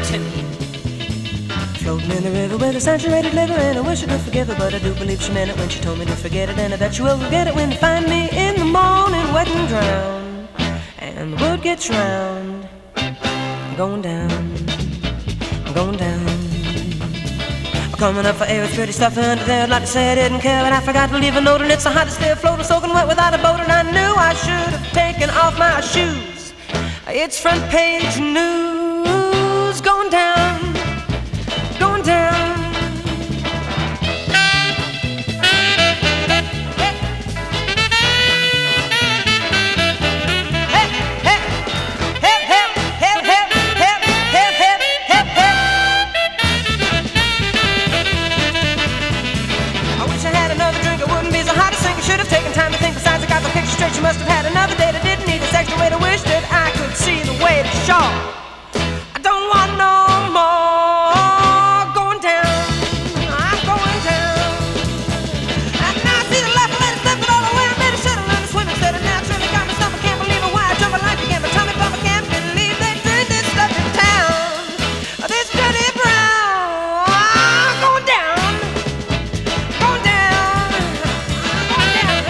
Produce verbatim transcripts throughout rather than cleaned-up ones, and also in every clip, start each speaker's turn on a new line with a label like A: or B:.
A: mountain. Floating in the river with a saturated liver, and I wish I could forgive her, but I do believe she meant it when she told me to forget it, and I bet you will forget it when you find me in the morning wet and drowned, and the wood gets round. I'm going down, I'm going down. I'm coming up for air, it's pretty stuff under there. I'd like to say I didn't care, but I forgot to leave a note, and it's the hottest day floating, soaking wet without a boat, and I knew I should have taken off my shoes. It's front page news, going down, going down. She must have had another date. I didn't need this extra way to wish that I could see the way to shore. I don't want no more going down. I'm going down. And now I see the left and let it slip, but all the way I made a shuttle and a swim instead of naturally got my stomach. Can't believe it, why I jump like again. But Tommy Papa can't believe they drink this stuff in town. This dirty brown. I'm going down. Going down. Going down.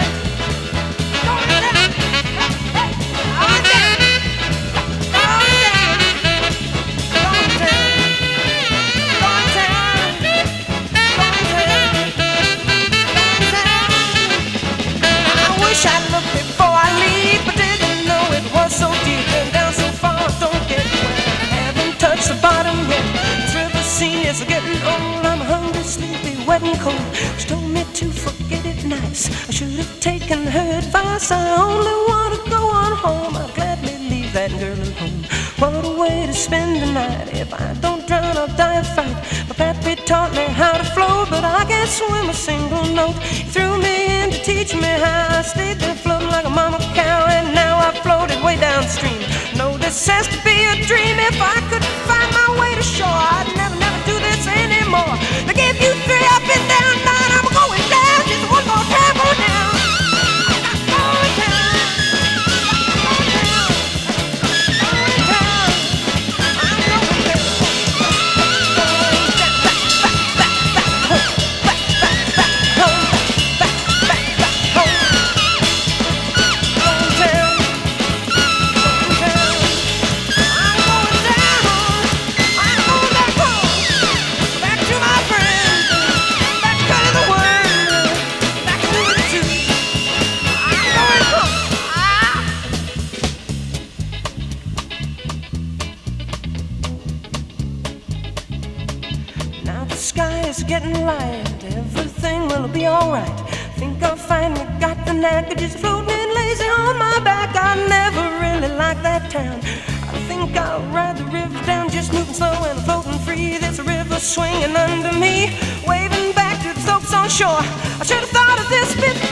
A: It's getting old, I'm hungry, sleepy, wet and cold. She told me to forget it nice. I should have taken her advice. I only want to go on home. I'd gladly leave that girl at home. What a way to spend the night. If I don't drown, I'll die of fright. My pappy taught me how to float, but I can't swim a single note. He threw me in to teach me how. I stayed there floating like a mama cow, and now I floated way downstream. No, this has to be a dream. If I could find my way to shore, I'd never, never do this anymore. They gave you three up and down, nine, I'm going down. Just one more time, go down. I'm going down. I'm going down. Going down. I'm going down. Going down. Back, back, back, home. Back, back, back, home. Back, back, back, home. Going down. Going down. I'm going down. I'm going back home. Back to my friends. Back to the world. Back to the two. I'm going home. Ah. Now the sky is getting light. Everything will be alright. Think I'll finally got the knack of just floating lazy on my back. I never really liked that town. I think I'll ride the river down, just moving slow and floating free. There's a river swinging under me, waving back to the folks on shore. I should have thought of this before.